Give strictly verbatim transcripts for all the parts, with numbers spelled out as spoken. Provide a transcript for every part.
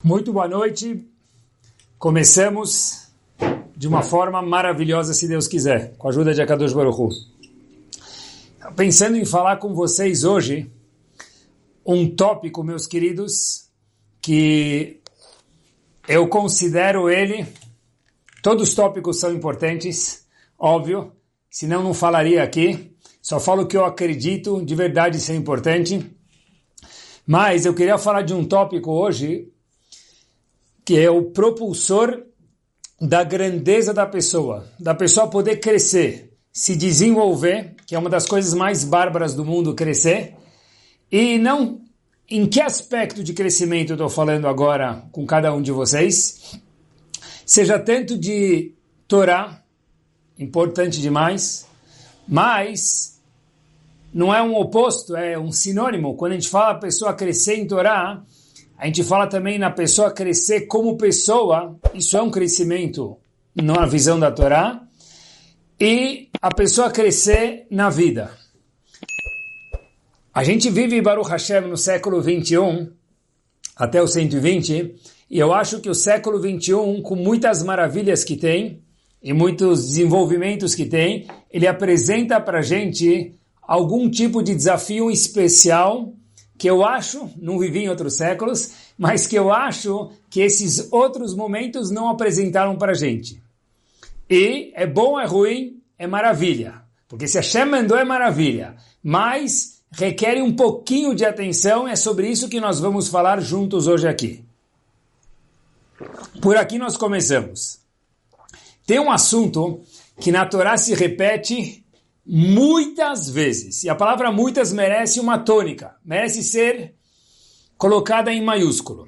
Muito boa noite. Começamos de uma forma maravilhosa, se Deus quiser, com a ajuda de Akadosh Baruch Hu. Pensando em falar com vocês hoje, um tópico, meus queridos, que eu considero ele, todos os tópicos são importantes, óbvio, senão não falaria aqui, só falo o que eu acredito de verdade ser importante, mas eu queria falar de um tópico hoje, que é o propulsor da grandeza da pessoa, da pessoa poder crescer, se desenvolver, que é uma das coisas mais bárbaras do mundo, crescer, e não em que aspecto de crescimento eu estou falando agora com cada um de vocês, seja tanto de Torá, importante demais, mas não é um oposto, é um sinônimo. Quando a gente fala a pessoa crescer em Torá, a gente fala também na pessoa crescer como pessoa, isso é um crescimento na visão da Torá, e a pessoa crescer na vida. A gente vive, Baruch Hashem, no século vinte e um, até o cento e vinte, e eu acho que o século vinte e um, com muitas maravilhas que tem, e muitos desenvolvimentos que tem, ele apresenta para a gente algum tipo de desafio especial, que eu acho, não vivi em outros séculos, mas que eu acho que esses outros momentos não apresentaram para a gente. E é bom, é ruim, é maravilha. Porque se Hashem mandou é maravilha, mas requer um pouquinho de atenção, e é sobre isso que nós vamos falar juntos hoje aqui. Por aqui nós começamos. Tem um assunto que na Torá se repete muitas vezes, e a palavra muitas merece uma tônica, merece ser colocada em maiúsculo.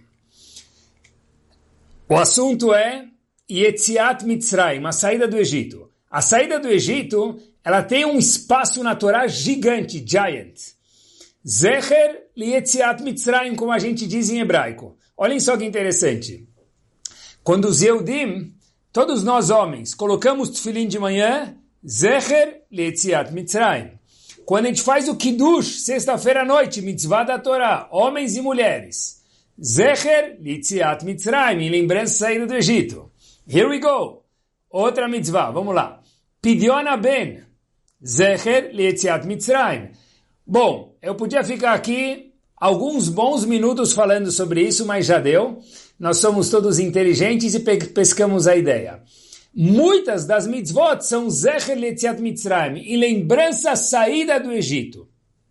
O assunto é Yetziat Mitzrayim, a saída do Egito. A saída do Egito, ela tem um espaço na Torá gigante, giant. Zecher Yetziat Mitzrayim, como a gente diz em hebraico. Olhem só que interessante. Quando os Yehudim, todos nós homens, colocamos tefilim de manhã, Zecher Yetziat Mitzrayim. Quando a gente faz o Kiddush, sexta-feira à noite, mitzvah da Torá, homens e mulheres, Zecher Yetziat Mitzrayim, em lembrança da saída do Egito. Here we go. Outra mitzvah, vamos lá. Pidyon Ben, Zecher Yetziat Mitzrayim. Bom, eu podia ficar aqui alguns bons minutos falando sobre isso, mas já deu. Nós somos todos inteligentes e pescamos a ideia. Muitas das mitzvot são Zecher Yetziat Mitzrayim, em lembrança à saída do Egito.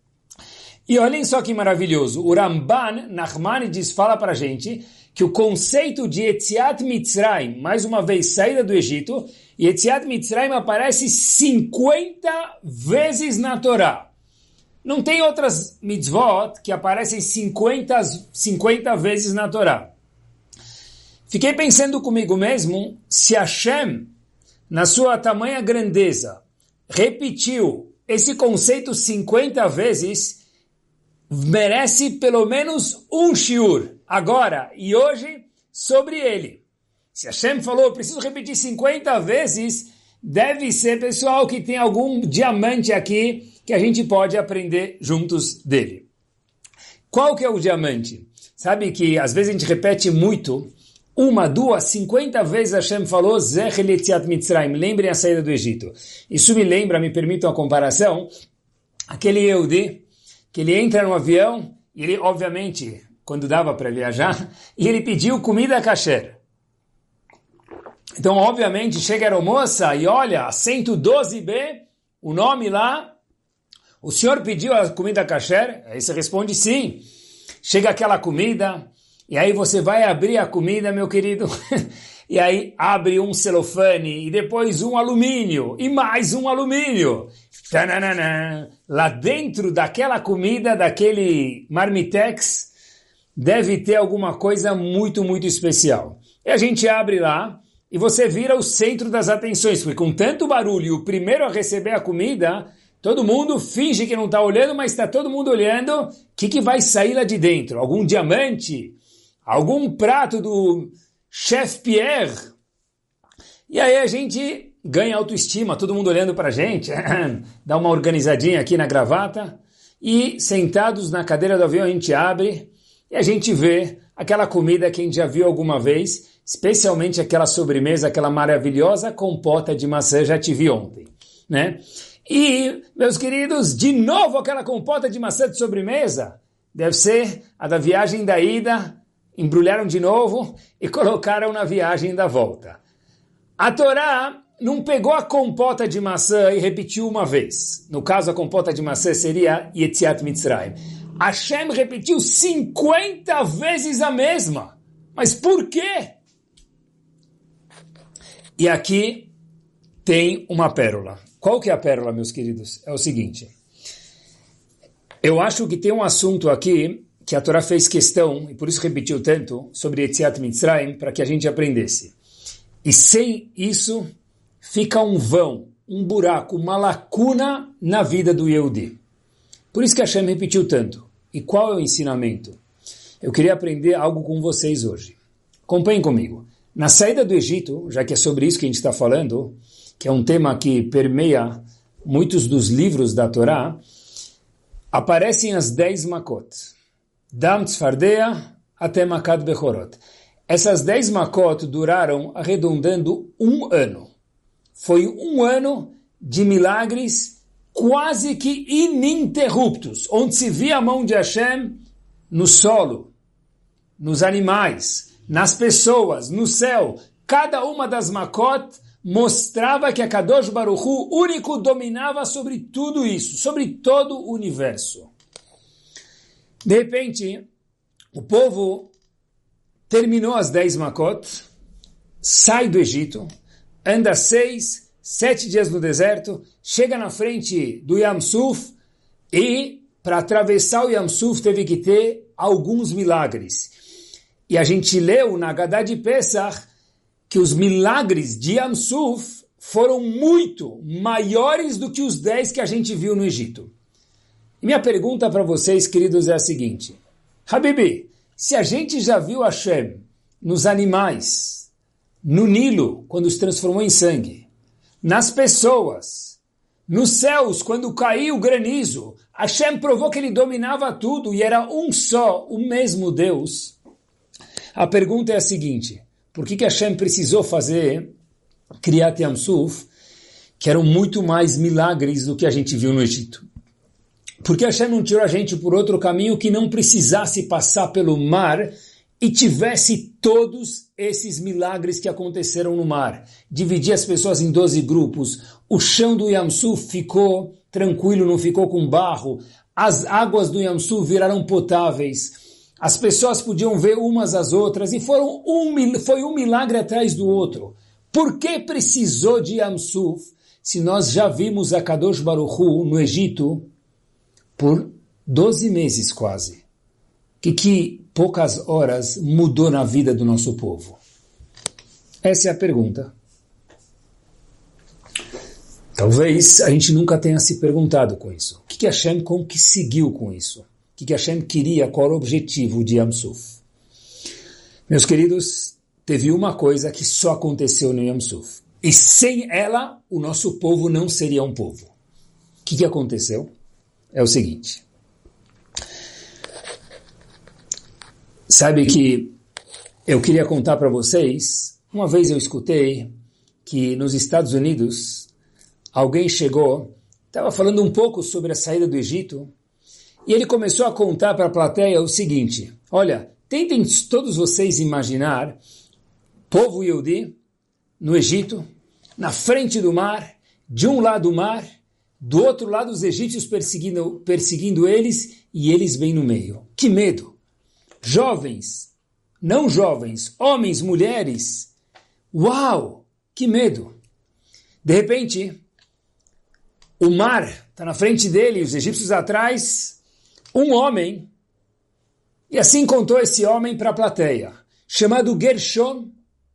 E olhem só que maravilhoso, o Ramban Nachmanides fala para a gente que o conceito de Yetziat Mitzrayim, mais uma vez saída do Egito, Yetziat Mitzrayim aparece cinquenta vezes na Torá. Não tem outras mitzvot que aparecem cinquenta, cinquenta vezes na Torá. Fiquei pensando comigo mesmo, se Hashem, na sua tamanha grandeza, repetiu esse conceito cinquenta vezes, merece pelo menos um shiur, agora e hoje, sobre ele. Se Hashem falou, preciso repetir cinquenta vezes, deve ser pessoal que tem algum diamante aqui que a gente pode aprender juntos dele. Qual que é o diamante? Sabe que às vezes a gente repete muito, uma, duas, cinquenta vezes Hashem falou, Zecher Yetziat Mitzrayim, lembrem a saída do Egito. Isso me lembra, me permitam a comparação, aquele Yehudi, que ele entra no avião, e ele, obviamente, quando dava para viajar, e ele pediu comida kasher. Então, obviamente, chega a aeromoça e olha, cento e doze B, o nome lá, o senhor pediu a comida kasher? Aí você responde sim. Chega aquela comida, e aí você vai abrir a comida, meu querido, e aí abre um celofane, e depois um alumínio, e mais um alumínio. Tananana. Lá dentro daquela comida, daquele marmitex, deve ter alguma coisa muito, muito especial. E a gente abre lá, e você vira o centro das atenções, porque com tanto barulho, o primeiro a receber a comida, todo mundo finge que não está olhando, mas está todo mundo olhando, o que, que vai sair lá de dentro? Algum diamante? Algum prato do Chef Pierre? E aí a gente ganha autoestima, todo mundo olhando para a gente, dá uma organizadinha aqui na gravata, e sentados na cadeira do avião a gente abre, e a gente vê aquela comida que a gente já viu alguma vez, especialmente aquela sobremesa, aquela maravilhosa compota de maçã, já te vi ontem, né? E, meus queridos, de novo aquela compota de maçã de sobremesa, deve ser a da viagem da ida, embrulharam de novo e colocaram na viagem da volta. A Torá não pegou a compota de maçã e repetiu uma vez. No caso, a compota de maçã seria Yetziat Mitzrayim. Hashem repetiu cinquenta vezes a mesma. Mas por quê? E aqui tem uma pérola. Qual que é a pérola, meus queridos? É o seguinte. Eu acho que tem um assunto aqui que a Torá fez questão, e por isso repetiu tanto, sobre Yetziat Mitzrayim, para que a gente aprendesse. E sem isso, fica um vão, um buraco, uma lacuna na vida do Yehudi. Por isso que Hashem repetiu tanto. E qual é o ensinamento? Eu queria aprender algo com vocês hoje. Acompanhem comigo. Na saída do Egito, já que é sobre isso que a gente está falando, que é um tema que permeia muitos dos livros da Torá, aparecem as dez makot. Dam tzfardea até makat bechorot. Essas dez makot duraram, arredondando, um ano. Foi um ano de milagres quase que ininterruptos, onde se via a mão de Hashem no solo, nos animais, nas pessoas, no céu. Cada uma das makot mostrava que a Kadosh Baruch Hu, único, dominava sobre tudo isso, sobre todo o universo. De repente, o povo terminou as dez makot, sai do Egito, anda seis, sete dias no deserto, chega na frente do Yam Suf e, para atravessar o Yam Suf, teve que ter alguns milagres. E a gente leu na Haggadah de Pesach que os milagres de Yam Suf foram muito maiores do que os dez que a gente viu no Egito. E minha pergunta para vocês, queridos, é a seguinte. Habibi, se a gente já viu Hashem nos animais, no Nilo, quando os transformou em sangue, nas pessoas, nos céus, quando caiu o granizo, Hashem provou que ele dominava tudo e era um só, o mesmo Deus. A pergunta é a seguinte, por que que Hashem precisou fazer Kriyat Yam Suf, que eram muito mais milagres do que a gente viu no Egito? Porque Hashem não tirou a gente por outro caminho que não precisasse passar pelo mar e tivesse todos esses milagres que aconteceram no mar. Dividir as pessoas em doze grupos, o chão do Yam Suf ficou tranquilo, não ficou com barro, as águas do Yam Suf viraram potáveis, as pessoas podiam ver umas às outras e foram um, foi um milagre atrás do outro. Por que precisou de Yam Suf se nós já vimos a Kadosh Baruch Hu no Egito por doze meses quase? Que que poucas horas mudou na vida do nosso povo? Essa é a pergunta. Talvez a gente nunca tenha se perguntado com isso. O que que Hashem conseguiu com isso? O que que Hashem queria? Qual era o objetivo de Yam Suf? Meus queridos, teve uma coisa que só aconteceu no Yam Suf. E sem ela, o nosso povo não seria um povo. O que que aconteceu? É o seguinte. Sabe que eu queria contar para vocês, uma vez eu escutei que nos Estados Unidos alguém chegou, estava falando um pouco sobre a saída do Egito, e ele começou a contar para a plateia o seguinte, olha, tentem todos vocês imaginar povo Yehudi no Egito, na frente do mar, de um lado o mar, do outro lado os egípcios perseguindo, perseguindo eles, e eles vêm no meio. Que medo! Jovens, não jovens, homens, mulheres. Uau, que medo. De repente, o mar está na frente dele, os egípcios atrás, um homem, e assim contou esse homem para a plateia, chamado Gershom,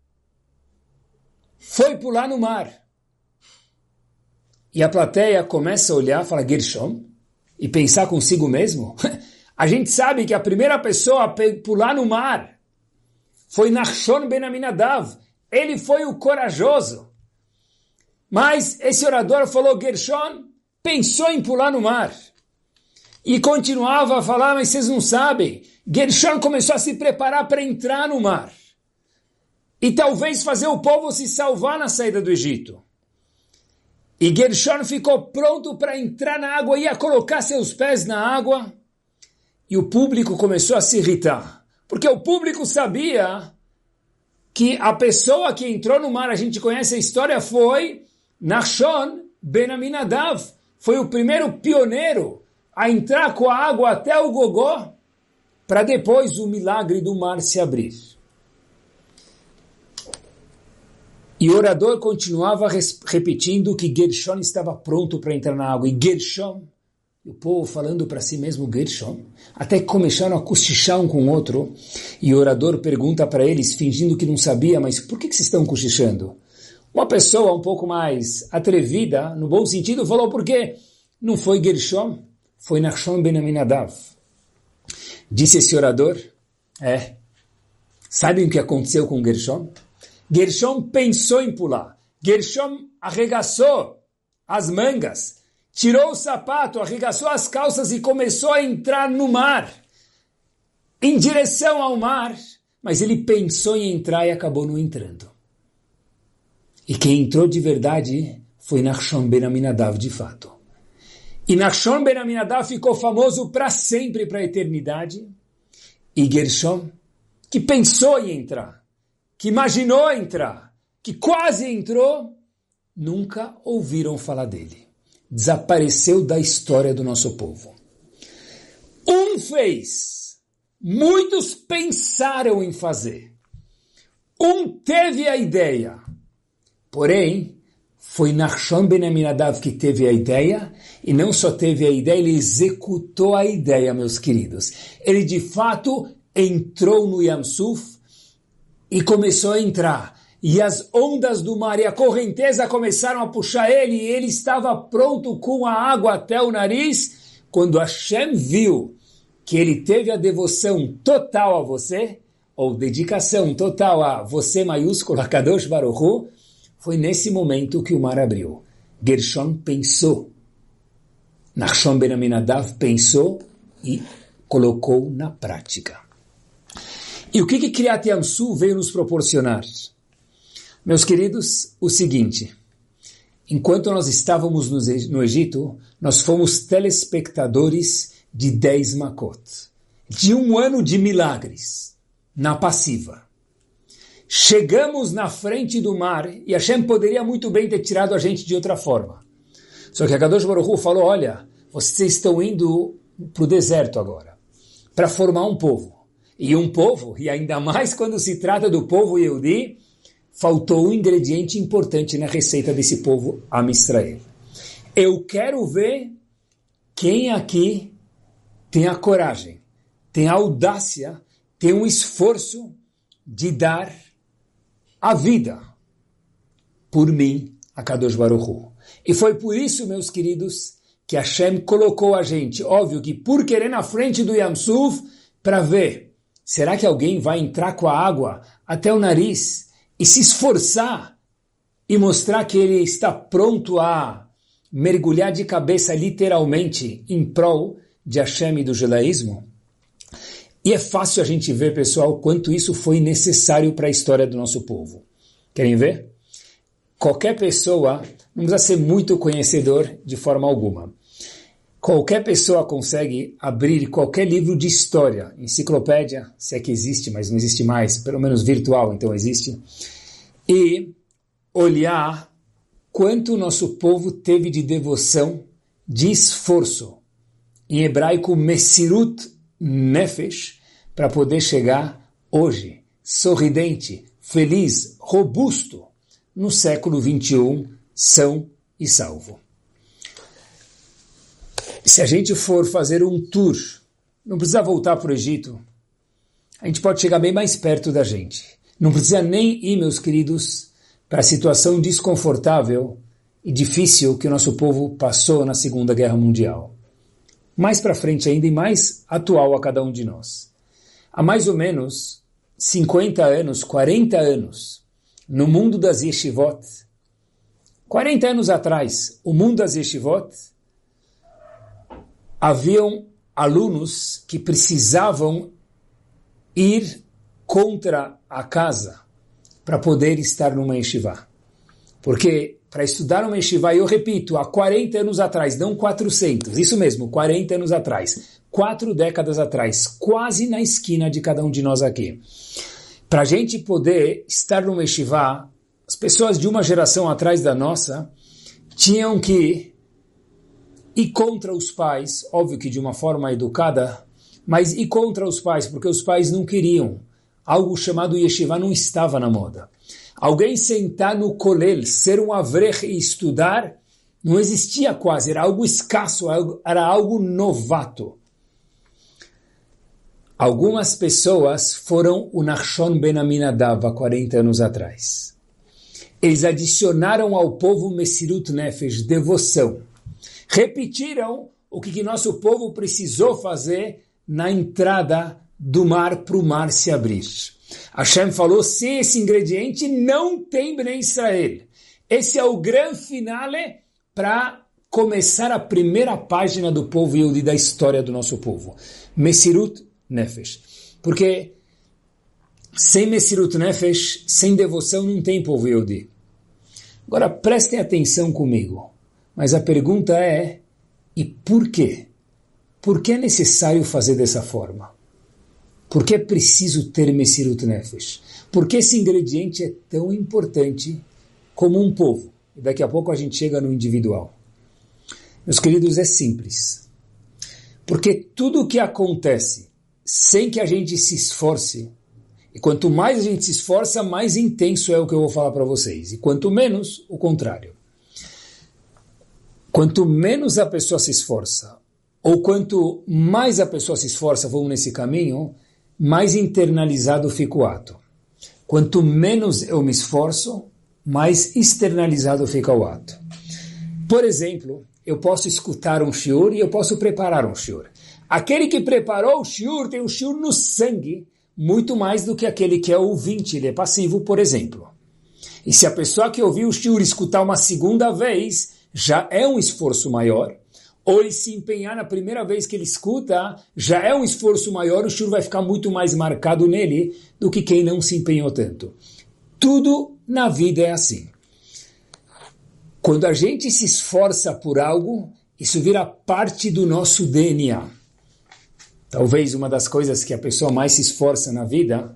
foi pular no mar. E a plateia começa a olhar, fala, Gershom, e pensar consigo mesmo, a gente sabe que a primeira pessoa a pular no mar foi Nachshon ben Aminadav. Ele foi o corajoso. Mas esse orador falou, Gershom pensou em pular no mar. E continuava a falar, mas vocês não sabem, Gershon começou a se preparar para entrar no mar. E talvez fazer o povo se salvar na saída do Egito. E Gershon ficou pronto para entrar na água, ia colocar seus pés na água. E o público começou a se irritar. Porque o público sabia que a pessoa que entrou no mar, a gente conhece a história, foi Nachshon ben Aminadav. Foi o primeiro pioneiro a entrar com a água até o gogó, para depois o milagre do mar se abrir. E o orador continuava repetindo que Gershon estava pronto para entrar na água. E Gershon, o povo falando para si mesmo Gershon, até que começaram a cochichar um com o outro. E o orador pergunta para eles, fingindo que não sabia, mas por que, que vocês estão cochichando? Uma pessoa um pouco mais atrevida, no bom sentido, falou porque não foi Gershon, foi Nachshon ben Aminadav. Disse esse orador, é, sabem o que aconteceu com Gershon? Gershon pensou em pular. Gershon arregaçou as mangas, tirou o sapato, arregaçou as calças e começou a entrar no mar, em direção ao mar, mas ele pensou em entrar e acabou não entrando. E quem entrou de verdade foi Nachshon ben Aminadav de fato. E Nachshon ben Aminadav ficou famoso para sempre, para a eternidade. E Gershon, que pensou em entrar, que imaginou entrar, que quase entrou, nunca ouviram falar dele. Desapareceu da história do nosso povo. Um fez, muitos pensaram em fazer. Um teve a ideia, porém, foi Nachshon ben Aminadav que teve a ideia, e não só teve a ideia, ele executou a ideia, meus queridos. Ele de fato entrou no Yam Suf, e começou a entrar, e as ondas do mar e a correnteza começaram a puxar ele, e ele estava pronto com a água até o nariz, quando Hashem viu que ele teve a devoção total a você, ou dedicação total a você, maiúsculo, a Kadosh Baruch Hu, foi nesse momento que o mar abriu. Gershon pensou, Nachshon ben Aminadav pensou e colocou na prática. E o que que Kriyat Yam Suf veio nos proporcionar? Meus queridos, o seguinte, enquanto nós estávamos no Egito, nós fomos telespectadores de dez Makot, de um ano de milagres, na passiva. Chegamos na frente do mar, e Hashem poderia muito bem ter tirado a gente de outra forma. Só que a Kadosh Baruch Hu falou, olha, vocês estão indo para o deserto agora, para formar um povo. E um povo, e ainda mais quando se trata do povo Yehudi, faltou um ingrediente importante na receita desse povo Am Israel. Eu quero ver quem aqui tem a coragem, tem a audácia, tem um esforço de dar a vida por mim, a Kadosh Baruch Hu. E foi por isso, meus queridos, que Hashem colocou a gente, óbvio que por querer na frente do Yam Suf, para ver, será que alguém vai entrar com a água até o nariz e se esforçar e mostrar que ele está pronto a mergulhar de cabeça literalmente em prol de Hashem e do judaísmo? E é fácil a gente ver, pessoal, quanto isso foi necessário para a história do nosso povo. Querem ver? Qualquer pessoa, não precisa ser muito conhecedor de forma alguma. Qualquer pessoa consegue abrir qualquer livro de história, enciclopédia, se é que existe, mas não existe mais, pelo menos virtual, então existe, e olhar quanto o nosso povo teve de devoção, de esforço, em hebraico, Mesirut Nefesh, para poder chegar hoje, sorridente, feliz, robusto, no século vinte e um, são e salvo. Se a gente for fazer um tour, não precisa voltar para o Egito, a gente pode chegar bem mais perto da gente. Não precisa nem ir, meus queridos, para a situação desconfortável e difícil que o nosso povo passou na Segunda Guerra Mundial. Mais para frente ainda e mais atual a cada um de nós. Há mais ou menos cinquenta anos, quarenta anos, no mundo das yeshivot, quarenta anos atrás, o mundo das yeshivot, haviam alunos que precisavam ir contra a casa para poder estar numa yeshiva. Porque para estudar uma yeshiva, eu repito, há quarenta anos atrás, não quatrocentos, isso mesmo, quarenta anos atrás, quatro décadas atrás, quase na esquina de cada um de nós aqui. Para a gente poder estar numa yeshiva, as pessoas de uma geração atrás da nossa tinham que ir contra os pais, óbvio que de uma forma educada, mas ir contra os pais, porque os pais não queriam. Algo chamado yeshiva não estava na moda. Alguém sentar no kolel, ser um avrech e estudar, não existia quase, era algo escasso, era algo novato. Algumas pessoas foram o Nachshon ben Aminadav há quarenta anos atrás. Eles adicionaram ao povo Mesirut Nefesh, devoção. Repetiram o que, que nosso povo precisou fazer na entrada do mar para o mar se abrir. Hashem falou, sem esse ingrediente não tem Bnei Israel. Esse é o grande finale para começar a primeira página do povo Yehudi, da história do nosso povo. Mesirut Nefesh. Porque sem Mesirut Nefesh, sem devoção, não tem povo Yehudi. Agora prestem atenção comigo. Mas a pergunta é, e por quê? Por que é necessário fazer dessa forma? Por que é preciso ter Mesirut Nefesh? Por que esse ingrediente é tão importante como um povo? E daqui a pouco a gente chega no individual. Meus queridos, é simples. Porque tudo o que acontece sem que a gente se esforce, e quanto mais a gente se esforça, mais intenso é o que eu vou falar para vocês. E quanto menos, o contrário. Quanto menos a pessoa se esforça, ou quanto mais a pessoa se esforça, vamos nesse caminho, mais internalizado fica o ato. Quanto menos eu me esforço, mais externalizado fica o ato. Por exemplo, eu posso escutar um shiur e eu posso preparar um shiur. Aquele que preparou o shiur tem um shiur no sangue, muito mais do que aquele que é ouvinte, ele é passivo, por exemplo. E se a pessoa que ouviu o shiur escutar uma segunda vez, já é um esforço maior. Ou ele se empenhar na primeira vez que ele escuta, já é um esforço maior, o shiur vai ficar muito mais marcado nele do que quem não se empenhou tanto. Tudo na vida é assim. Quando a gente se esforça por algo, isso vira parte do nosso D N A. Talvez uma das coisas que a pessoa mais se esforça na vida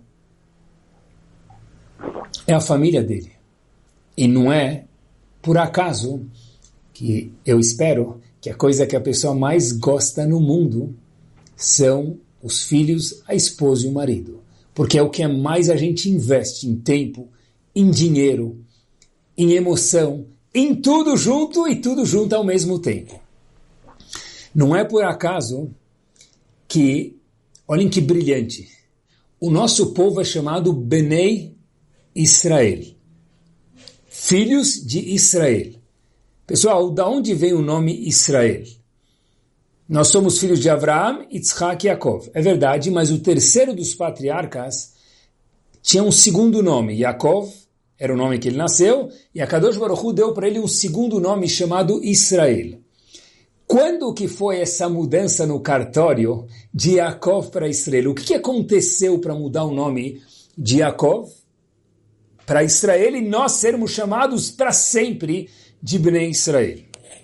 é a família dele. E não é por acaso que eu espero que a coisa que a pessoa mais gosta no mundo são os filhos, a esposa e o marido. Porque é o que mais a gente investe em tempo, em dinheiro, em emoção, em tudo junto e tudo junto ao mesmo tempo. Não é por acaso que, olhem que brilhante, o nosso povo é chamado Benei Israel, filhos de Israel. Pessoal, da onde vem o nome Israel? Nós somos filhos de Avraham, Yitzhak e Yaakov. É verdade, mas o terceiro dos patriarcas tinha um segundo nome. Yaakov era o nome que ele nasceu, e a Kadosh Baruch Hu deu para ele um segundo nome chamado Israel. Quando que foi essa mudança no cartório de Yaakov para Israel? O que, que aconteceu para mudar o nome de Yaakov para Israel e nós sermos chamados para sempre de Bnei Israel?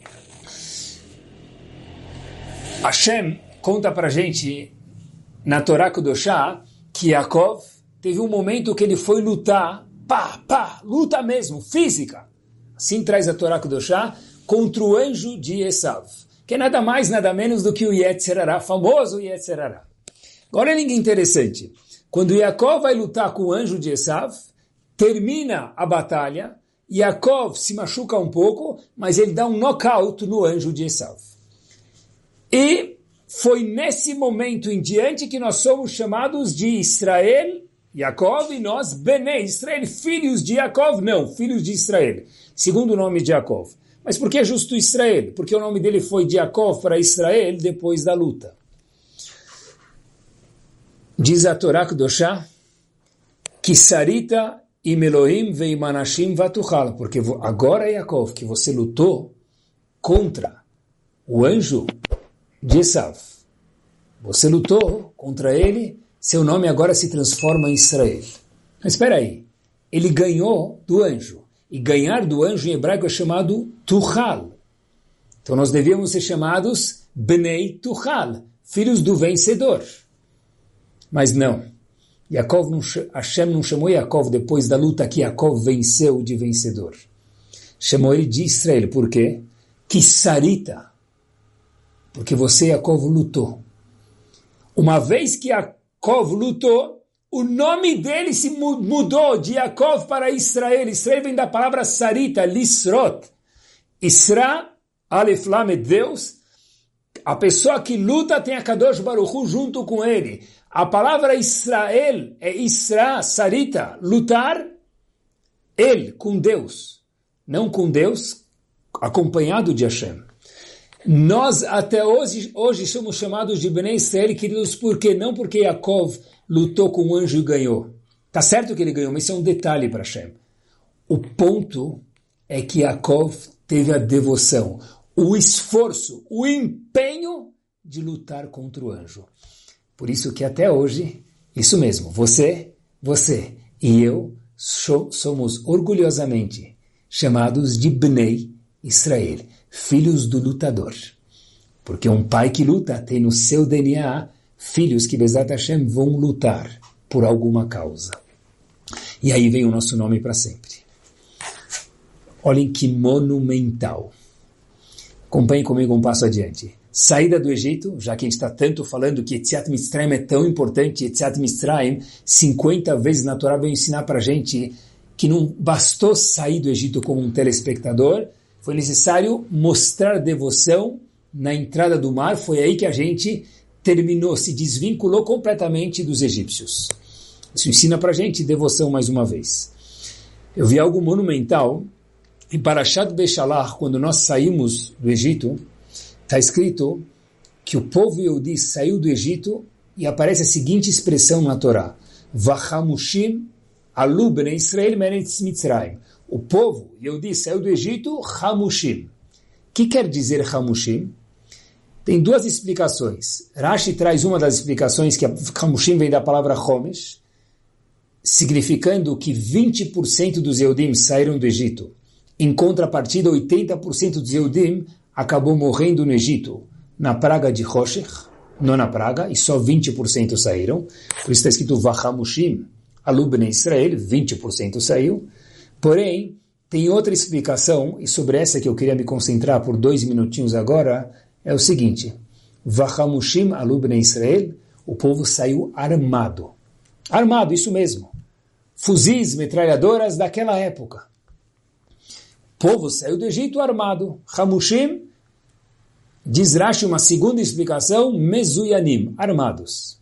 Hashem conta para a gente na Torá Kudoshá que Yaakov teve um momento que ele foi lutar, pá, pá, luta mesmo, física. Assim traz a Torá Kudoshá contra o anjo de Esav, que é nada mais, nada menos do que o Yetzer Hará, famoso Yetzer Hará. Agora é interessante. Quando Yaakov vai lutar com o anjo de Esav, termina a batalha, Yaakov se machuca um pouco, mas ele dá um knockout no anjo de Esav. E foi nesse momento em diante que nós somos chamados de Israel, Yaakov, e nós, Benei Israel, filhos de Yaakov, não, filhos de Israel, segundo o nome de Yaakov. Mas por que justo Israel? Porque o nome dele foi de Yaakov para Israel depois da luta. Diz a Torá Kudoshá, que Sarita im Elohim veim anashim vatuchal, porque agora, Yaakov, que você lutou contra o anjo de Esav, Você lutou contra ele, seu nome agora se transforma em Israel. Mas espera aí, ele ganhou do anjo. E ganhar do anjo em hebraico é chamado Tuchal. Então nós devíamos ser chamados Bnei Tuchal, filhos do vencedor. Mas não. Yaakov não, Hashem não chamou Yaakov depois da luta que Yaakov venceu de vencedor. Chamou ele de Israel. Por quê? Kisarita. Porque você, Yaakov, lutou. Uma vez que Yaakov lutou, o nome dele se mudou de Yaakov para Israel. Israel vem da palavra Sarita, Lisrot. Isra, Aleph Lamed, Deus. A pessoa que luta tem a Kadosh Baruch Hu junto com ele. A palavra Israel é Isra, Sarita, lutar, ele, com Deus. Não com Deus, acompanhado de Hashem. Nós até hoje, hoje somos chamados de Bnei Israel, queridos, por quê? Não porque Yaakov lutou com o anjo e ganhou. Tá certo que ele ganhou, mas isso é um detalhe para Hashem. O ponto é que Yaakov teve a devoção, o esforço, o empenho de lutar contra o anjo. Por isso que até hoje, isso mesmo, você, você e eu somos orgulhosamente chamados de Bnei Israel, filhos do lutador. Porque um pai que luta tem no seu D N A filhos que, Bezat Hashem, vão lutar por alguma causa. E aí vem o nosso nome para sempre. Olhem que monumental. Acompanhem comigo um passo adiante. Saída do Egito, já que a gente está tanto falando que Yetziat Mitzrayim é tão importante, Yetziat Mitzrayim, cinquenta vezes na Torá veio ensinar para a gente que não bastou sair do Egito como um telespectador, foi necessário mostrar devoção na entrada do mar, foi aí que a gente terminou, se desvinculou completamente dos egípcios. Isso ensina para a gente devoção mais uma vez. Eu vi algo monumental, em Parashat Beshalach, quando nós saímos do Egito, está escrito que o povo Yehudi saiu do Egito e aparece a seguinte expressão na Torá: Vachamushim alu bnei Israel meretz Mitzrayim. O povo Yehudi saiu do Egito, Hamushim. O que quer dizer Hamushim? Tem duas explicações. Rashi traz uma das explicações, que Hamushim vem da palavra Homesh, significando que vinte por cento dos Yehudim saíram do Egito. Em contrapartida, oitenta por cento dos Yehudim acabou morrendo no Egito, na praga de Hoshech, não na praga, e só vinte por cento saíram. Por isso está escrito Vachamushim, alu bnei Israel, vinte por cento saiu. Porém, tem outra explicação, e sobre essa que eu queria me concentrar por dois minutinhos agora, é o seguinte: Vachamushim alu bnei Israel, o povo saiu armado. Armado, isso mesmo. Fuzis, metralhadoras daquela época. O povo saiu do Egito armado. Hamushim, diz Rashi uma segunda explicação, Mezuyanim, armados.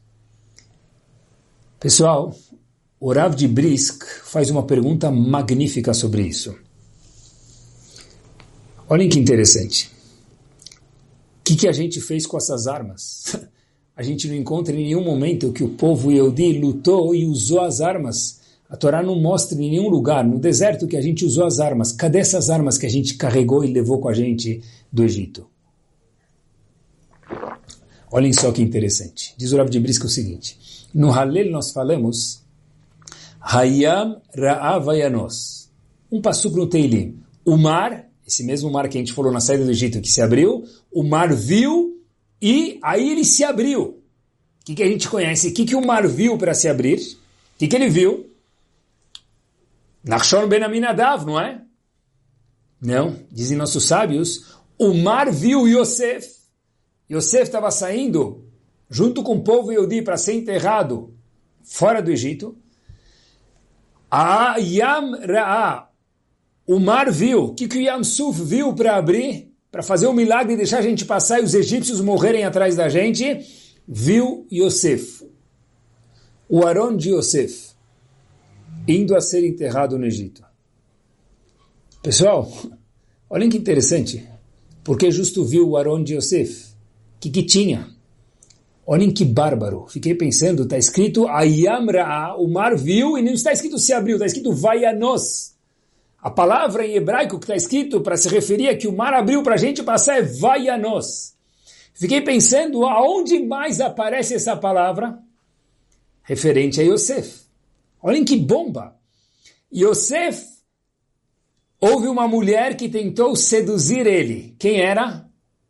Pessoal, o Rav de Brisk faz uma pergunta magnífica sobre isso. Olhem que interessante. O que, que a gente fez com essas armas? A gente não encontra em nenhum momento que o povo Yehudi lutou e usou as armas. A Torá não mostra em nenhum lugar, no deserto, que a gente usou as armas. Cadê essas armas que a gente carregou e levou com a gente do Egito? Olhem só que interessante. Diz o Rav de Brisk o seguinte: no Halel nós falamos Hayam Ra'avayanos, um passuco no Teilim. O mar, esse mesmo mar que a gente falou na saída do Egito, que se abriu, o mar viu e aí ele se abriu. O que, que a gente conhece? O que, que o mar viu para se abrir? O que, que ele viu? Nachshon ben Aminadav, não é? Não, dizem nossos sábios, o mar viu Yosef. Yosef estava saindo junto com o povo Yehudi para ser enterrado fora do Egito. A Yam Ra'a, o mar viu. O que, que o Yam Suf viu para abrir, para fazer um milagre e deixar a gente passar e os egípcios morrerem atrás da gente? Viu Yosef, o Aron de Yosef, indo a ser enterrado no Egito. Pessoal, olhem que interessante. Porque justo viu o Aron de Yosef? O que, que tinha? Olhem que bárbaro. Fiquei pensando, está escrito Ayam Ra'a, o mar viu, e não está escrito se abriu, está escrito Vayanos. A palavra em hebraico que está escrito para se referir a que o mar abriu para a gente passar é Vayanos. Fiquei pensando, aonde mais aparece essa palavra? Referente a Yosef. Olhem que bomba! Yosef, houve uma mulher que tentou seduzir ele. Quem era?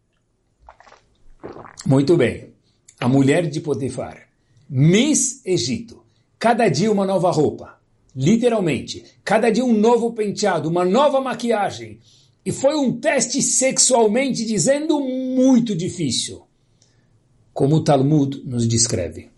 Muito bem. A mulher de Potifar. Miss Egito. Cada dia uma nova roupa. Literalmente. Cada dia um novo penteado, uma nova maquiagem. E foi um teste sexualmente dizendo muito difícil. Como o Talmud nos descreve.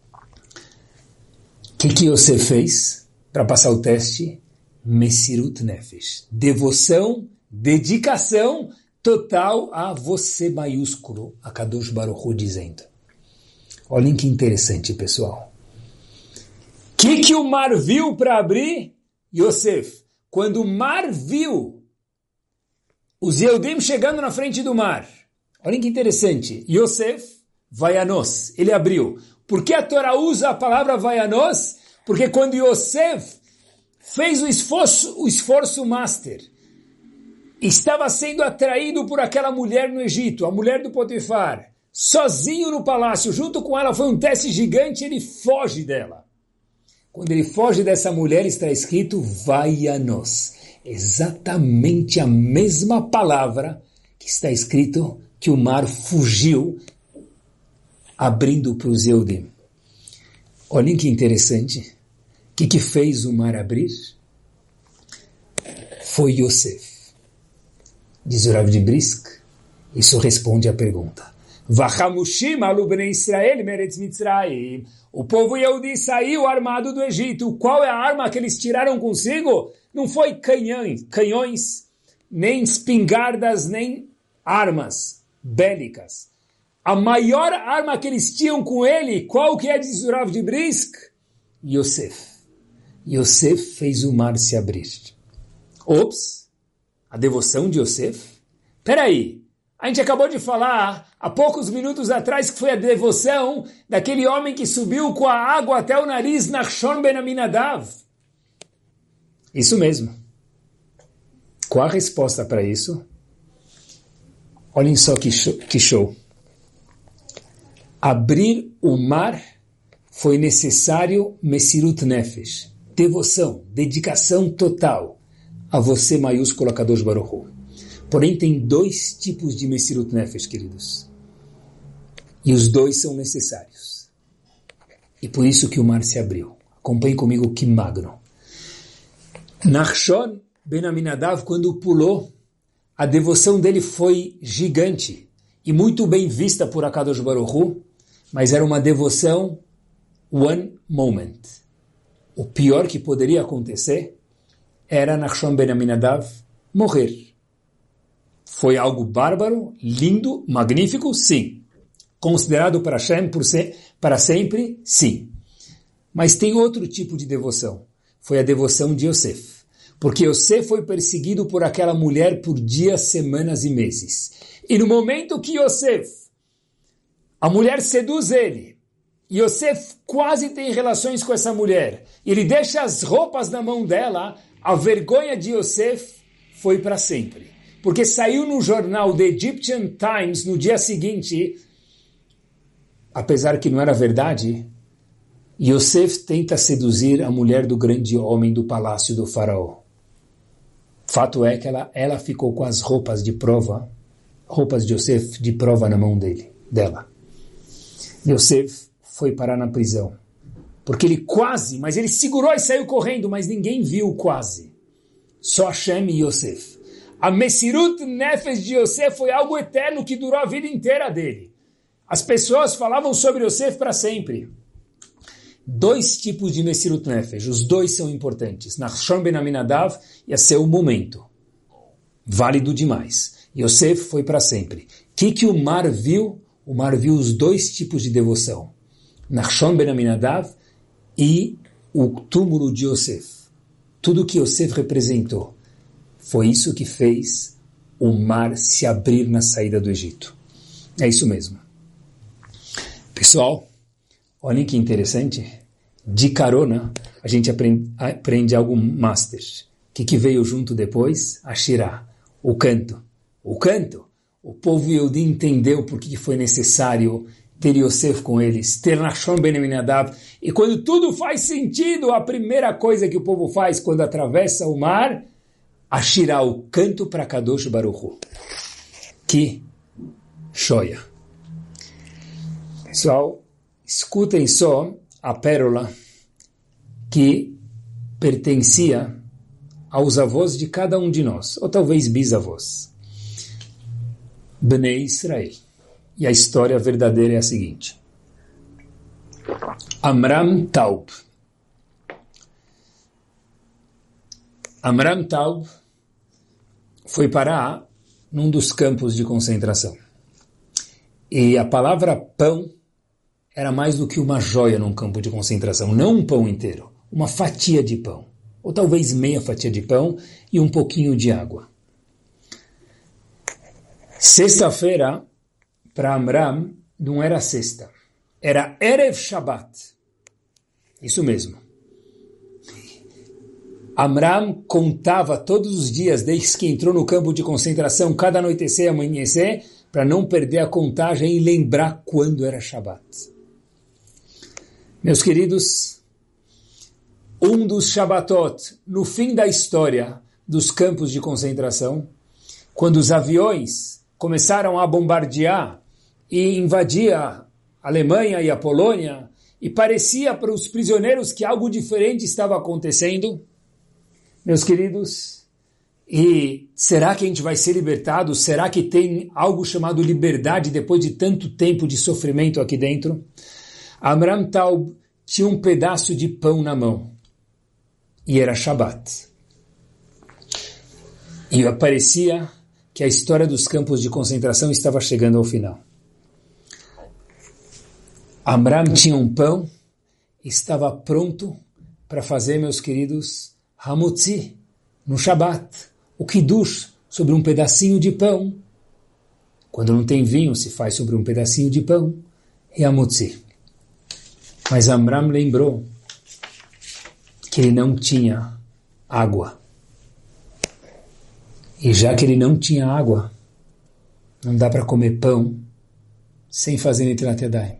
O que, que você fez para passar o teste? Mesirut Nefesh. Devoção, dedicação total a você maiúsculo. A Kadosh Baruch Hu dizendo. Olhem que interessante, pessoal. O que, que o mar viu para abrir? Yosef. Quando o mar viu os Yehudim chegando na frente do mar. Olhem que interessante. Yosef, Vayanos, ele abriu. Por que a Torá usa a palavra Vayanos? Porque quando Yosef fez o esforço, o esforço master, estava sendo atraído por aquela mulher no Egito, a mulher do Potifar, sozinho no palácio, junto com ela, foi um teste gigante, ele foge dela. Quando ele foge dessa mulher, está escrito Vayanos. Exatamente a mesma palavra que está escrito que o mar fugiu, abrindo para os Yehudim. Olhem que interessante. O que, que fez o mar abrir? Foi Yosef. Diz o Rav de Brisk. Isso responde à pergunta. Vachamushim alu bnei Israel meretz Mitzrayim. O povo Yehudi saiu armado do Egito. Qual é a arma que eles tiraram consigo? Não foi canhões, canhões, nem espingardas, nem armas bélicas. A maior arma que eles tinham com ele, qual que é, diz o Rav de Brisk? Yosef. Yosef fez o mar se abrir. Ops, a devoção de Yosef? Peraí, a gente acabou de falar há poucos minutos atrás que foi a devoção daquele homem que subiu com a água até o nariz, Nachshon ben Aminadav. Isso mesmo. Qual a resposta para isso? Olhem só que show, que show. Abrir o mar foi necessário Mesirut Nefesh. Devoção, dedicação total a você maiúsculo Kadosh Baruch Hu. Porém, tem dois tipos de Mesirut Nefesh, queridos. E os dois são necessários. E por isso que o mar se abriu. Acompanhe comigo que magno. Nachshon ben Aminadav, quando pulou, a devoção dele foi gigante e muito bem vista por Akadosh Baruch Hu, mas era uma devoção one moment. O pior que poderia acontecer era Nachshon ben Aminadav morrer. Foi algo bárbaro, lindo, magnífico, sim. Considerado para Hashem por se, para sempre, sim. Mas tem outro tipo de devoção. Foi a devoção de Yosef. Porque Yosef foi perseguido por aquela mulher por dias, semanas e meses. E no momento que Yosef, a mulher seduz ele, Yosef quase tem relações com essa mulher, ele deixa as roupas na mão dela, a vergonha de Yosef foi para sempre. Porque saiu no jornal The Egyptian Times no dia seguinte, apesar que não era verdade, Yosef tenta seduzir a mulher do grande homem do palácio do faraó. Fato é que ela, ela ficou com as roupas de prova, roupas de Yosef de prova na mão dele, dela. Yosef foi parar na prisão. Porque ele quase, mas ele segurou e saiu correndo, mas ninguém viu quase. Só Hashem e Yosef. A Mesirut Nefesh de Yosef foi algo eterno que durou a vida inteira dele. As pessoas falavam sobre Yosef para sempre. Dois tipos de Mesirut Nefesh, os dois são importantes. Nachshon ben Aminadav ia ser o momento. Válido demais. Yosef foi para sempre. O que, que o mar viu? O mar viu os dois tipos de devoção. Nachshon ben Aminadav e o túmulo de Yosef. Tudo que Yosef representou. Foi isso que fez o mar se abrir na saída do Egito. É isso mesmo. Pessoal, olhem que interessante. De carona, a gente aprende, aprende algo master. O que, que veio junto depois? A Shirah, o canto. O canto. o povo Yehudi entendeu por que foi necessário ter Yosef com eles, ter Nachshon ben Aminadab. E quando tudo faz sentido, a primeira coisa que o povo faz quando atravessa o mar, Ashirá, o canto para Kadosh Baruch Hu. Que joia! Pessoal, escutem só a pérola que pertencia aos avós de cada um de nós, ou talvez bisavós. Bnei Israel. E a história verdadeira é a seguinte. Amram Taub. Amram Taub foi parar num dos campos de concentração. E a palavra pão era mais do que uma joia num campo de concentração. Não um pão inteiro, uma fatia de pão. Ou talvez meia fatia de pão e um pouquinho de água. Sexta-feira, para Amram, não era sexta. Era Erev Shabbat. Isso mesmo. Amram contava todos os dias, desde que entrou no campo de concentração, cada anoitecer e amanhecer, para não perder a contagem e lembrar quando era Shabbat. Meus queridos, um dos Shabbatot, no fim da história dos campos de concentração, quando os aviões começaram a bombardear e invadir a Alemanha e a Polônia, e parecia para os prisioneiros que algo diferente estava acontecendo, meus queridos, e será que a gente vai ser libertado? Será que tem algo chamado liberdade depois de tanto tempo de sofrimento aqui dentro? Amram Taub tinha um pedaço de pão na mão, e era Shabbat. E parecia que a história dos campos de concentração estava chegando ao final. Amram tinha um pão, estava pronto para fazer, meus queridos, Hamotzi, no Shabbat, o Kiddush, sobre um pedacinho de pão. Quando não tem vinho, se faz sobre um pedacinho de pão, e Hamotzi. Mas Amram lembrou que ele não tinha água. E já que ele não tinha água, não dá para comer pão sem fazer Netilat Yadayim.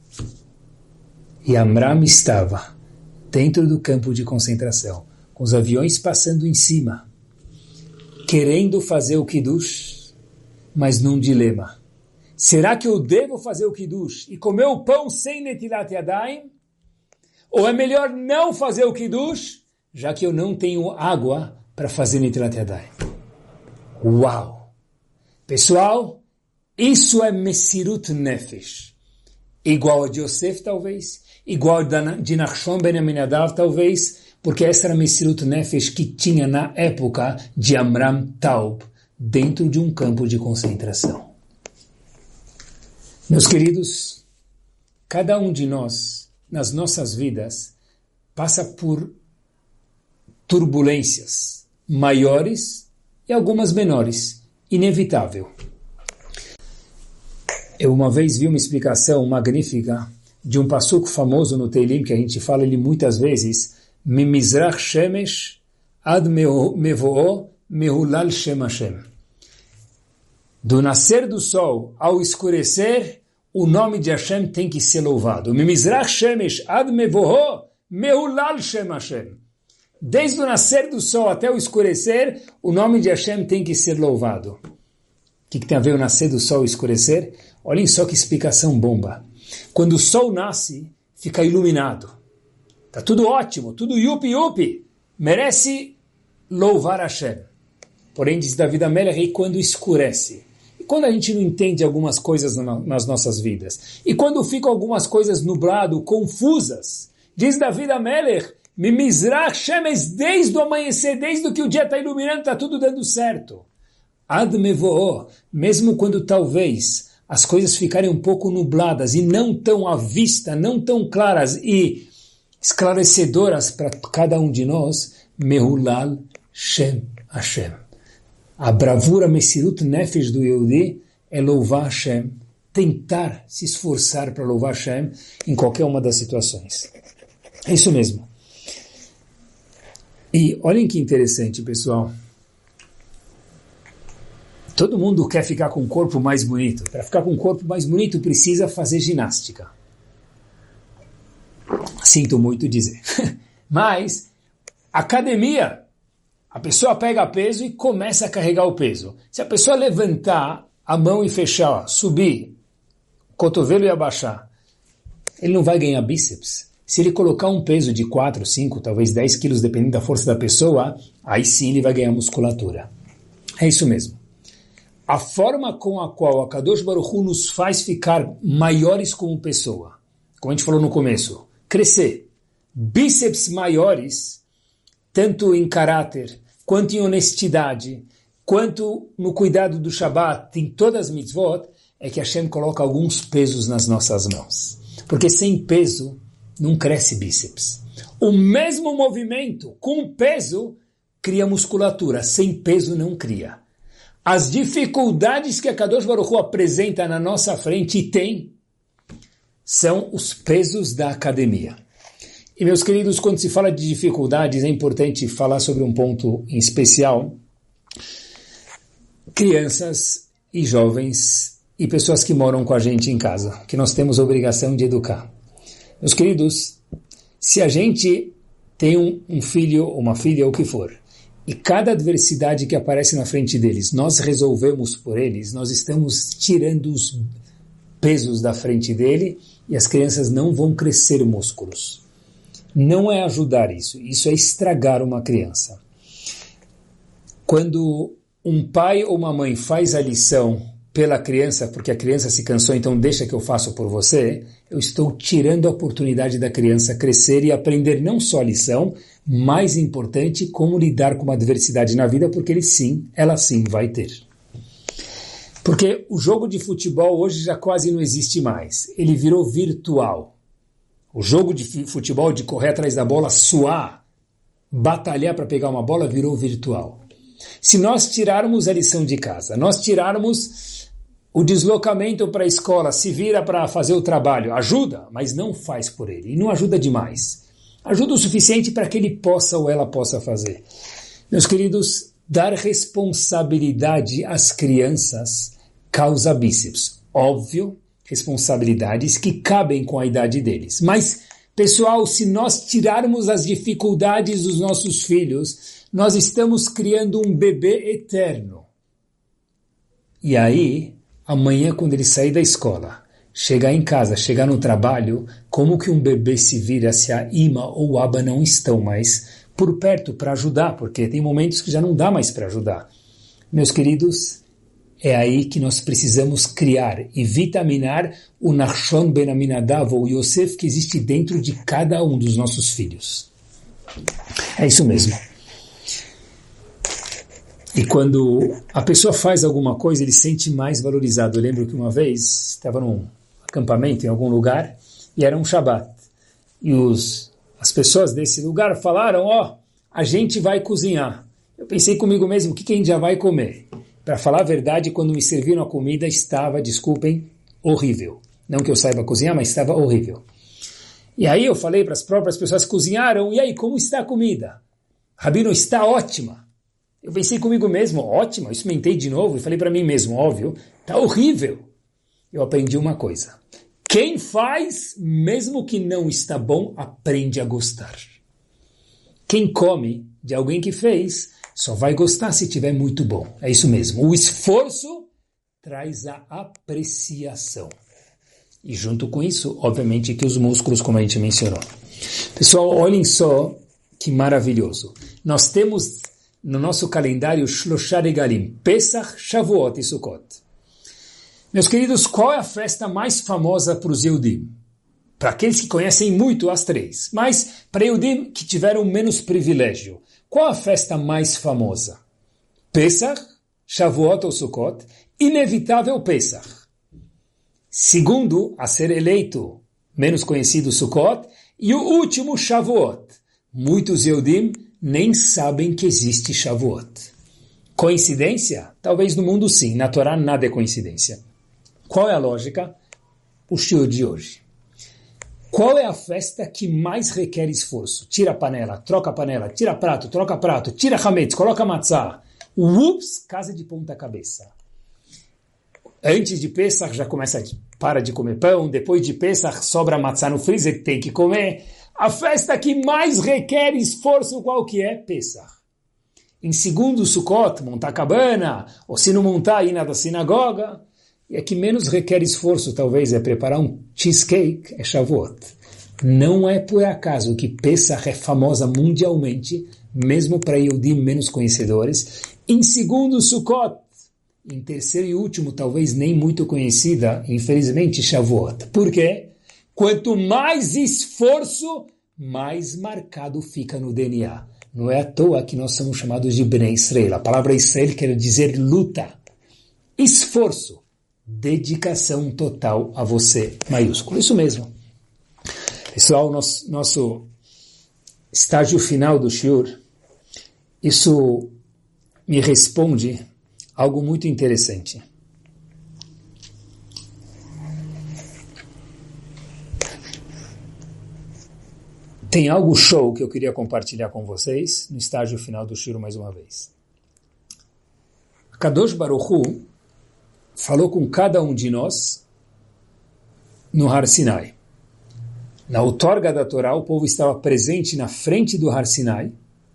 E Amram estava dentro do campo de concentração, com os aviões passando em cima, querendo fazer o Kiddush, mas num dilema. Será que eu devo fazer o Kiddush e comer o pão sem Netilat Yadayim? Ou é melhor não fazer o Kiddush, já que eu não tenho água para fazer Netilat Yadayim? Uau! Pessoal, isso é Messirut Nefesh. Igual a de Yosef, talvez. Igual a de Nachshon ben Aminadav, talvez. Porque essa era a Messirut Nefesh que tinha na época de Amram Taub, dentro de um campo de concentração. Meus queridos, cada um de nós, nas nossas vidas, passa por turbulências maiores e algumas menores. Inevitável. Eu uma vez vi uma explicação magnífica de um passuco famoso no Teilim, que a gente fala ele muitas vezes, Mimizrach Shemesh ad mevo'o mehulal Shem Hashem. Do nascer do sol ao escurecer, o nome de Hashem tem que ser louvado. Mimizrach Shemesh ad mevo'o mehulal Shem Hashem. Desde o nascer do sol até o escurecer, o nome de Hashem tem que ser louvado. O que, que tem a ver o nascer do sol e o escurecer? Olhem só que explicação bomba. Quando o sol nasce, fica iluminado. Está tudo ótimo, tudo yupi yupi. Merece louvar Hashem. Porém, diz David Amelech, e quando escurece? E quando a gente não entende algumas coisas na, nas nossas vidas? E quando ficam algumas coisas nublado, confusas? Diz David Amelech, Mimizrach Shemesh, desde o amanhecer, desde que o dia está iluminando, está tudo dando certo. Ad mevo'o, mesmo quando talvez as coisas ficarem um pouco nubladas e não tão à vista, não tão claras e esclarecedoras para cada um de nós, Mehulal Shem Hashem. A bravura Messirut Nefesh do Yehudi é louvar Hashem, tentar se esforçar para louvar Hashem em qualquer uma das situações. É isso mesmo. E olhem que interessante, pessoal. Todo mundo quer ficar com um corpo mais bonito. Para ficar com um corpo mais bonito, precisa fazer ginástica. Sinto muito dizer. Mas, academia, a pessoa pega peso e começa a carregar o peso. Se a pessoa levantar a mão e fechar, subir, o cotovelo e abaixar, ele não vai ganhar bíceps. Se ele colocar um peso de quatro, cinco, talvez dez quilos, dependendo da força da pessoa, aí sim ele vai ganhar musculatura. É isso mesmo. A forma com a qual a Kadosh Baruch Hu nos faz ficar maiores como pessoa, como a gente falou no começo, crescer, bíceps maiores, tanto em caráter, quanto em honestidade, quanto no cuidado do Shabat, em todas as mitzvot, é que Hashem coloca alguns pesos nas nossas mãos. Porque sem peso, não cresce bíceps. O mesmo movimento, com peso, cria musculatura. Sem peso, não cria. As dificuldades que a Kadosh Baruch Hu apresenta na nossa frente, e tem, são os pesos da academia. E, meus queridos, quando se fala de dificuldades, é importante falar sobre um ponto em especial. Crianças e jovens e pessoas que moram com a gente em casa, que nós temos a obrigação de educar. Meus queridos, se a gente tem um, um filho, uma filha, ou o que for, e cada adversidade que aparece na frente deles, nós resolvemos por eles, nós estamos tirando os pesos da frente dele e as crianças não vão crescer músculos. Não é ajudar isso, isso é estragar uma criança. Quando um pai ou uma mãe faz a lição pela criança, porque a criança se cansou, então deixa que eu faça por você, eu estou tirando a oportunidade da criança crescer e aprender não só a lição, mais importante, como lidar com uma adversidade na vida, porque ele sim, ela sim vai ter. Porque o jogo de futebol hoje já quase não existe mais. Ele virou virtual. O jogo de futebol, de correr atrás da bola, suar, batalhar para pegar uma bola, virou virtual. Se nós tirarmos a lição de casa, nós tirarmos o deslocamento para a escola, se vira para fazer o trabalho, ajuda, mas não faz por ele. E não ajuda demais. Ajuda o suficiente para que ele possa ou ela possa fazer. Meus queridos, dar responsabilidade às crianças causa bíceps. Óbvio, responsabilidades que cabem com a idade deles. Mas, pessoal, se nós tirarmos as dificuldades dos nossos filhos, nós estamos criando um bebê eterno. E aí, amanhã, quando ele sair da escola, chegar em casa, chegar no trabalho, como que um bebê se vira se a ima ou o aba não estão mais por perto para ajudar? Porque tem momentos que já não dá mais para ajudar. Meus queridos, é aí que nós precisamos criar e vitaminar o Nachshon Ben Aminadav ou Yosef que existe dentro de cada um dos nossos filhos. É isso mesmo. E quando a pessoa faz alguma coisa, ele se sente mais valorizado. Eu lembro que uma vez estava num acampamento em algum lugar e era um Shabat. E os, as pessoas desse lugar falaram, ó, oh, a gente vai cozinhar. Eu pensei comigo mesmo, o que, que a gente já vai comer? Para falar a verdade, quando me serviram a comida, estava, desculpem, horrível. Não que eu saiba cozinhar, mas estava horrível. E aí eu falei para as próprias pessoas que cozinharam, e aí, como está a comida? Rabino, está ótima. Eu pensei comigo mesmo, ótima, eu experimentei de novo e falei para mim mesmo, óbvio, está horrível. Eu aprendi uma coisa. Quem faz, mesmo que não está bom, aprende a gostar. Quem come de alguém que fez, só vai gostar se tiver muito bom. É isso mesmo. O esforço traz a apreciação. E junto com isso, obviamente, que os músculos, como a gente mencionou. Pessoal, olhem só que maravilhoso. Nós temos no nosso calendário Shlosha Regalim, Pesach, Shavuot e Sukkot. Meus queridos, qual é a festa mais famosa para os Yehudim? Para aqueles que conhecem muito as três. Mas para Yehudim que tiveram menos privilégio. Qual a festa mais famosa? Pesach, Shavuot ou Sukkot? Inevitável Pesach. Segundo, a ser eleito, menos conhecido Sukkot. E o último, Shavuot. Muitos Yehudim nem sabem que existe Shavuot. Coincidência? Talvez no mundo sim. Na Torá nada é coincidência. Qual é a lógica? O shiur de hoje. Qual é a festa que mais requer esforço? Tira a panela, troca a panela, tira prato, troca prato, tira hametz, coloca matzah. Ups, casa de ponta cabeça. Antes de Pesach já começa a para de comer pão, depois de Pesach sobra matzá no freezer, tem que comer. A festa que mais requer esforço, qual que é? Pesach. Em segundo, Sukkot, montar cabana, ou se não montar, ir na da sinagoga. E a que menos requer esforço, talvez, é preparar um cheesecake, é Shavuot. Não é por acaso que Pesach é famosa mundialmente, mesmo para Yehudim menos conhecedores. Em segundo, Sukkot. Em terceiro e último, talvez nem muito conhecida, infelizmente, Shavuot. Por quê? Quanto mais esforço, mais marcado fica no D N A. Não é à toa que nós somos chamados de Bnei Israel. A palavra Israel quer dizer luta, esforço, dedicação total a você, maiúsculo. Isso mesmo. Pessoal, nosso, nosso estágio final do Shiur, isso me responde algo muito interessante. Tem algo show que eu queria compartilhar com vocês no estágio final do Shiur mais uma vez. Kadosh Baruch Hu falou com cada um de nós no Har Sinai. Na outorga da Torá, o povo estava presente na frente do Har Sinai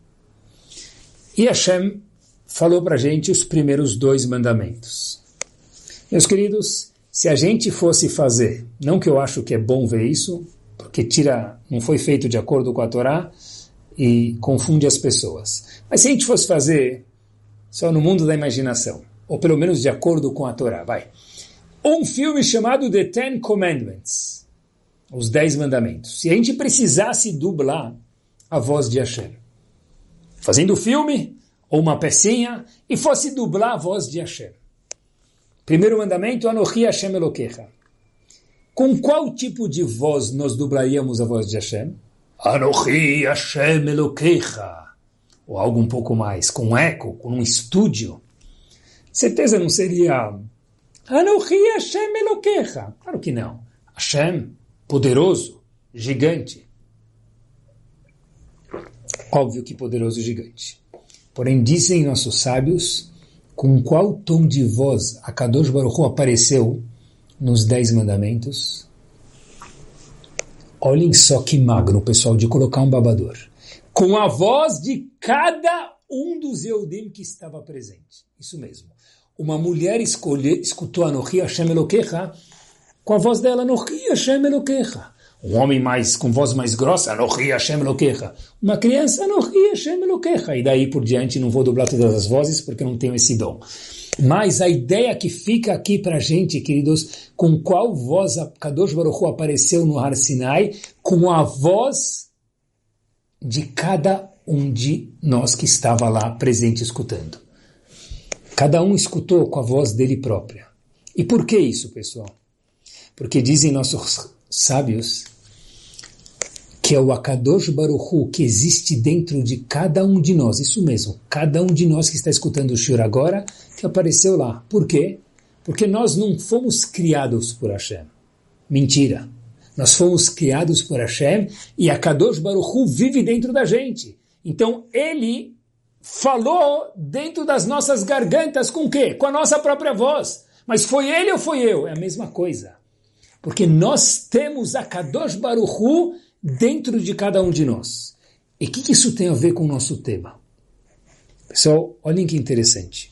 e Hashem falou para a gente os primeiros dois mandamentos. Meus queridos, se a gente fosse fazer, não que eu acho que é bom ver isso, porque tira, não foi feito de acordo com a Torá e confunde as pessoas. Mas se a gente fosse fazer só no mundo da imaginação, ou pelo menos de acordo com a Torá, vai. Um filme chamado The Ten Commandments, os Dez Mandamentos. Se a gente precisasse dublar a voz de Hashem, fazendo o filme ou uma pecinha, e fosse dublar a voz de Hashem. Primeiro mandamento, Anochi Hashem Elokecha. Com qual tipo de voz nós dublaríamos a voz de Hashem? Anochi Hashem Elokecha. Ou algo um pouco mais, com eco, com um estúdio. Certeza não seria Anochi Hashem Elokecha. Claro que não. Hashem, poderoso, gigante. Óbvio que poderoso e gigante. Porém, dizem nossos sábios, com qual tom de voz a Kadosh Baruch Hu apareceu nos Dez Mandamentos? Olhem só que magno, pessoal, de colocar um babador. Com a voz de cada um dos Yehudim que estava presente. Isso mesmo. Uma mulher escolhe, escutou Anochi Hashem Elokecha com a voz dela, Anochi Hashem Elokecha. Um homem mais, com voz mais grossa, Anochi Hashem Elokecha. Uma criança, Anochi Hashem Elokecha. E daí por diante, não vou dublar todas as vozes, porque eu não tenho esse dom. Mas a ideia que fica aqui para a gente, queridos, com qual voz a Kadosh Baruch Hu apareceu no Har Sinai, com a voz de cada um de nós que estava lá presente escutando. Cada um escutou com a voz dele própria. E por que isso, pessoal? Porque dizem nossos sábios que é o Akadosh Baruch Hu que existe dentro de cada um de nós, isso mesmo, cada um de nós que está escutando o Shiur agora, que apareceu lá. Por quê? Porque nós não fomos criados por Hashem. Mentira. Nós fomos criados por Hashem e Akadosh Baruch Hu vive dentro da gente. Então ele falou dentro das nossas gargantas com o quê? Com a nossa própria voz. Mas foi ele ou foi eu? É a mesma coisa. Porque nós temos a Kadosh Baruch Hu dentro de cada um de nós. E o que, que isso tem a ver com o nosso tema? Pessoal, olhem que interessante.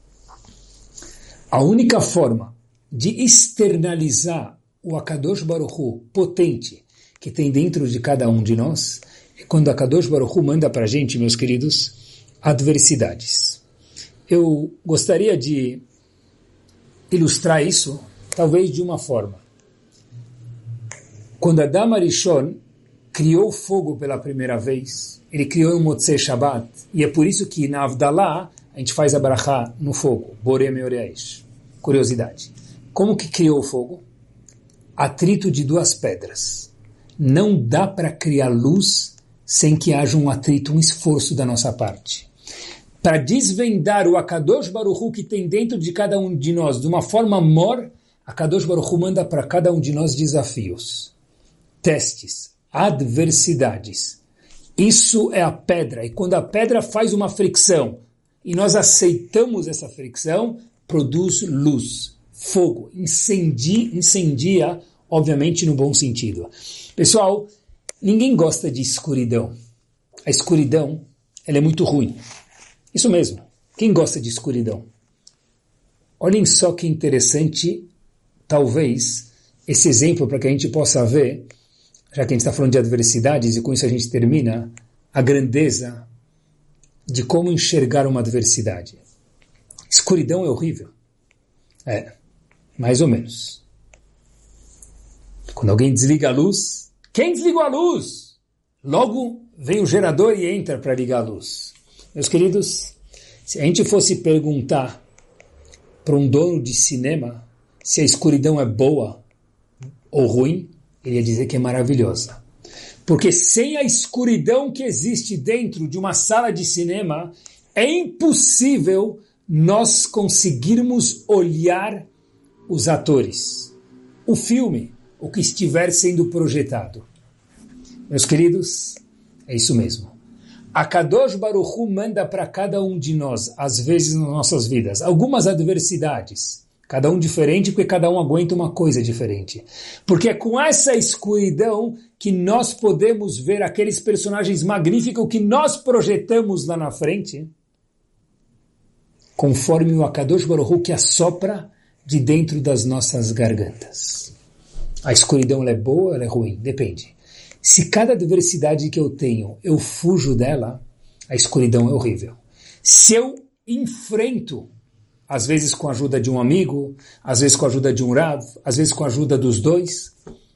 A única forma de externalizar o Akadosh Baruch Hu potente que tem dentro de cada um de nós é quando a Akadosh Baruch Hu manda para a gente, meus queridos, adversidades. Eu gostaria de ilustrar isso, talvez de uma forma. Quando Adam Arishon criou fogo pela primeira vez, ele criou um Motzei Shabbat, e é por isso que na Avdalah a gente faz a Barachá no fogo, Borei Meoreaish. Curiosidade. Como que criou o fogo? Atrito de duas pedras. Não dá para criar luz sem que haja um atrito, um esforço da nossa parte. Para desvendar o Akadosh Baruch Hu que tem dentro de cada um de nós de uma forma mor, Akadosh Baruch Hu manda para cada um de nós desafios, testes, adversidades. Isso é a pedra. E quando a pedra faz uma fricção e nós aceitamos essa fricção, produz luz, fogo, incendia, incendia, obviamente no bom sentido. Pessoal, ninguém gosta de escuridão. A escuridão, ela é muito ruim. Isso mesmo. Quem gosta de escuridão? Olhem só que interessante, talvez, esse exemplo para que a gente possa ver, já que a gente está falando de adversidades, e com isso a gente termina, a grandeza de como enxergar uma adversidade. Escuridão é horrível. É, mais ou menos. Quando alguém desliga a luz, quem desligou a luz? Logo vem o gerador e entra para ligar a luz. Meus queridos, se a gente fosse perguntar para um dono de cinema se a escuridão é boa ou ruim, ele ia dizer que é maravilhosa. Porque sem a escuridão que existe dentro de uma sala de cinema, é impossível nós conseguirmos olhar os atores, o filme, o que estiver sendo projetado. Meus queridos, é isso mesmo. A Kadosh Baruch Hu manda para cada um de nós, às vezes nas nossas vidas, algumas adversidades, cada um diferente, porque cada um aguenta uma coisa diferente. Porque é com essa escuridão que nós podemos ver aqueles personagens magníficos que nós projetamos lá na frente, conforme o Akadosh Baruch Hu que assopra de dentro das nossas gargantas. A escuridão ela é boa, ela é ruim, depende. Se cada adversidade que eu tenho, eu fujo dela, a escuridão é horrível. Se eu enfrento, às vezes com a ajuda de um amigo, às vezes com a ajuda de um Rav, às vezes com a ajuda dos dois,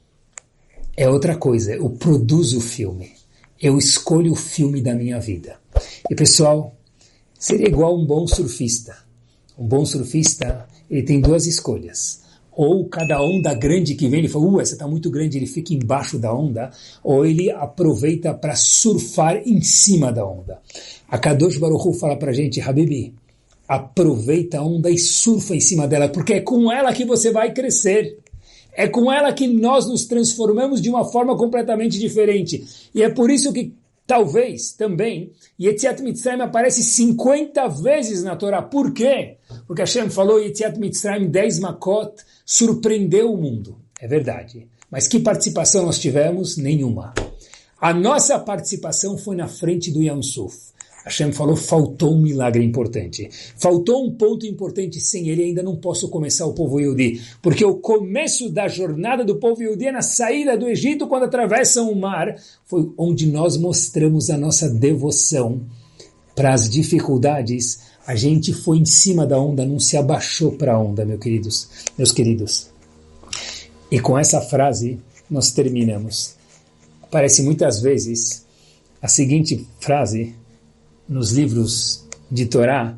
é outra coisa. Eu produzo o filme. Eu escolho o filme da minha vida. E pessoal, seria igual um bom surfista. Um bom surfista, ele tem duas escolhas. Ou cada onda grande que vem, ele fala, uh, essa está muito grande, ele fica embaixo da onda, ou ele aproveita para surfar em cima da onda. A Kadosh Baruch Hu fala para a gente, Habibi, aproveita a onda e surfa em cima dela, porque é com ela que você vai crescer. É com ela que nós nos transformamos de uma forma completamente diferente. E é por isso que, talvez, também, Yetziat Mitzrayim aparece cinquenta vezes na Torá. Por quê? Porque Hashem falou, Yetziat Mitzrayim, dez makot, surpreendeu o mundo. É verdade. Mas que participação nós tivemos? Nenhuma. A nossa participação foi na frente do Yam Suf. Hashem falou, faltou um milagre importante. Faltou um ponto importante, sem ele ainda não posso começar o povo Yehudi. Porque o começo da jornada do povo Yehudi é na saída do Egito, quando atravessam o mar, foi onde nós mostramos a nossa devoção para as dificuldades. A gente foi em cima da onda, não se abaixou para a onda, meus queridos, meus queridos. E com essa frase nós terminamos. Aparece muitas vezes a seguinte frase nos livros de Torá,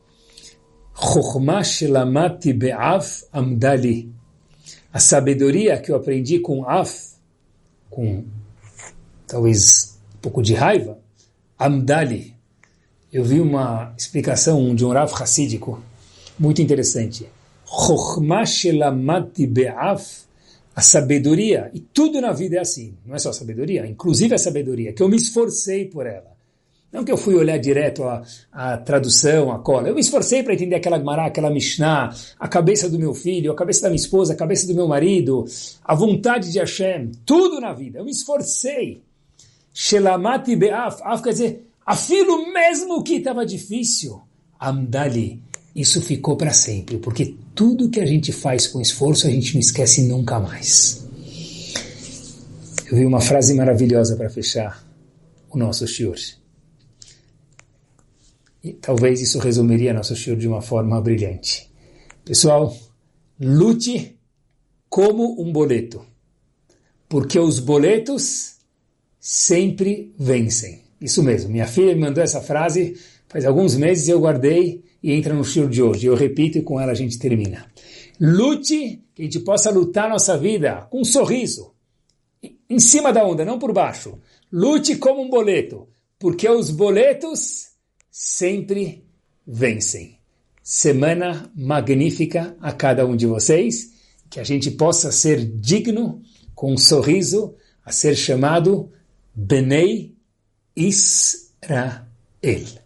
Chokhmah shelamati be'av amdali. A sabedoria que eu aprendi com af, com talvez um pouco de raiva, amdali. Eu vi uma explicação de um Rav Hassídico muito interessante. Chokhmah shelamati be'av, a sabedoria, e tudo na vida é assim, não é só a sabedoria, inclusive a sabedoria, que eu me esforcei por ela. Não que eu fui olhar direto a, a tradução, a cola. Eu me esforcei para entender aquela Gemara, aquela Mishnah, a cabeça do meu filho, a cabeça da minha esposa, a cabeça do meu marido, a vontade de Hashem, tudo na vida. Eu me esforcei. Shelamati be'af, af quer dizer, afilo mesmo que estava difícil. Amdali, isso ficou para sempre, porque tudo que a gente faz com esforço, a gente não esquece nunca mais. Eu vi uma frase maravilhosa para fechar o nosso shiur. E talvez isso resumiria nosso shiur de uma forma brilhante. Pessoal, lute como um boleto, porque os boletos sempre vencem. Isso mesmo, minha filha me mandou essa frase faz alguns meses e eu guardei e entra no shiur de hoje. Eu repito e com ela a gente termina. Lute, que a gente possa lutar nossa vida com um sorriso, em cima da onda, não por baixo. Lute como um boleto, porque os boletos sempre vencem. Semana magnífica a cada um de vocês, que a gente possa ser digno, com um sorriso, a ser chamado Bnei Israel.